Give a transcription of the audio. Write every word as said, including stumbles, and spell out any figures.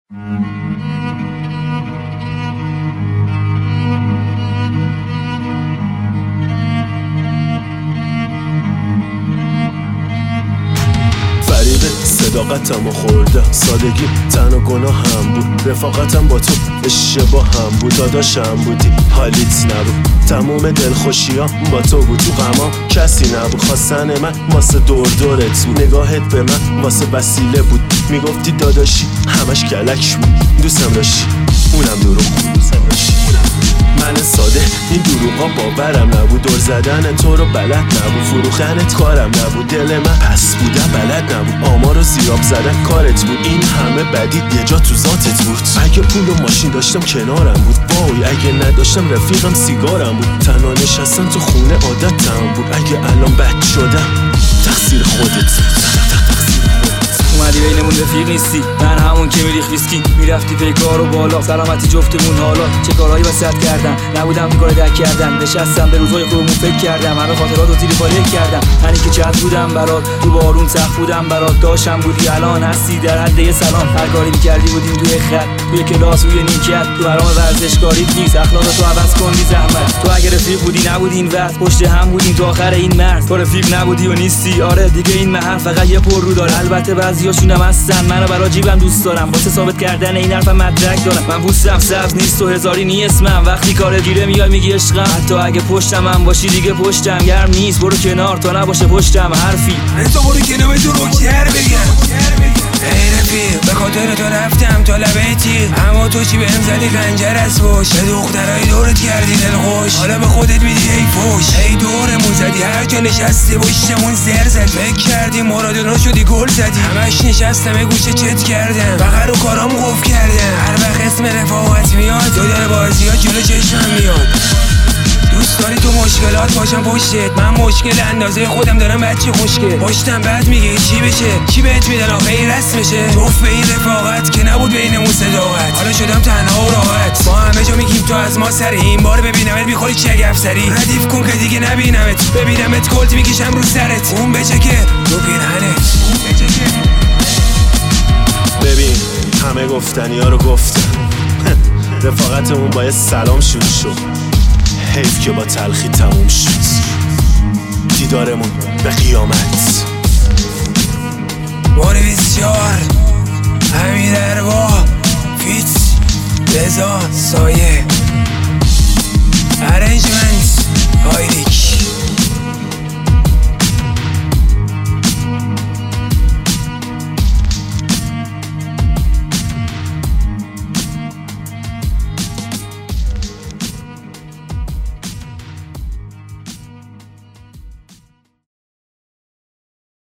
صداقتم و خورده سادگی تن و گناه هم بود، رفاقتم با تو اشتباه هم بود، داداشم بودی حالیت نبود، تموم دلخوشیام با تو بود، تو غمام کسی نبود، خواستن من واسه دور دورت بود، نگاهت به من واسه وسیله بود، میگفتی داداشی همش کلک بود، دوستم داشتی اونم دروغ بود، دوستم داشتی من ساده این دروغا باورم نبود، دور زدن تو رو بلد نبود، فروختنت کارم نبود، دل من پس بودم بلد نبود، آمار و زیراب زدن کارت بود، این همه بدی یه جا تو ذاتت بود، اگه پول و ماشین داشتم کنارم بود، وای اگه نداشتم رفیقم سیگارم بود، تنها نشستن تو خونه عادتم بود، اگه الان بد شدم تقصیر خودت بود. اومدی بینمون رفیق نیستی، من همون که میریخ ویسکی، میرفتی پیکار و بالا، سلامتی جفتمون حالا، چه کارهایی واسط کردم، نبودم تو کار دک کردن، نشستم به روزای خوبمون فکر کردم، همه خاطرات رو زیر پاره کردم، منی که چت بودم برات، تو بارون سخت بودم برات، داشتم بودی الان هستی در حد یه سلام، هر کاری میکردی بودیم توی خط، توی کلاس روی نیمکت، تو حرام ورزشکاریت نیست، اخلاقتو عوض کن بی زحمت، تو اگه رفیق بودی نبودی این وقت، پشت هم بودیم تا آخر این مرز، تو رفیق نبودی و نیستی، آره دیگه این محل فقط یه پر رو داره، البته بعضیاشونم هستن منو برا جیبم دوست دارم، واسه ثابت کردن این حرفم مدرک دارم، من پوستم سبز نیست و هزاری نی اسمم، وقتی کار گیره میای میگی عشقم، حتی اگه پشتم هم باشی دیگه پشتم گرم نیست، برو کنار تا نباشه پشتم حرفی، تو برو کنار تو رو کر بگم، ای رفیق به خاطر تو رفتم تا لبه تیغ، اما تو چی بهم زدی خنجر از پشت، به دخترای دورت کردی دلخوش، حالا به خودت میدی ای فوش، ای دورمون زدی هر جا نشستی پشتمون زر زد، فکر کردی مراد رو شدی گل زدی، همش نشستم گوشه چت کردم، فقط رو کارام قفل کردم، هر وقت اسم رفاقت میاد دو دل بازی ها جلو چشمم میاد، دوست داری تو مشکلات باشم پشتت، من مشکل اندازه خودم دارم بچه خوشگل، پشتم بعد میگه چی بشه، چی بهت میدن آخه این رسم بشه، توف به این رفاقت که نبود بینمون صداقت، حالا شدم تنها و راحت، ما همه جا میگیم تو از ما سری، این بار ببینمت میخوری چگف سری، ردیف کن که دیگه نبینمت، ببینمت کلت میکشم رو سرت، اون بچه که رو پیرهنت، اون بچه که ببین همه گفتنی ها رو گفتم رفاقتمون با یه سلام شروع شد، حیف که با تلخی تموم شد، دیدارمون به قیامت، بار بسیار امیر اربا فیت رضا سایه.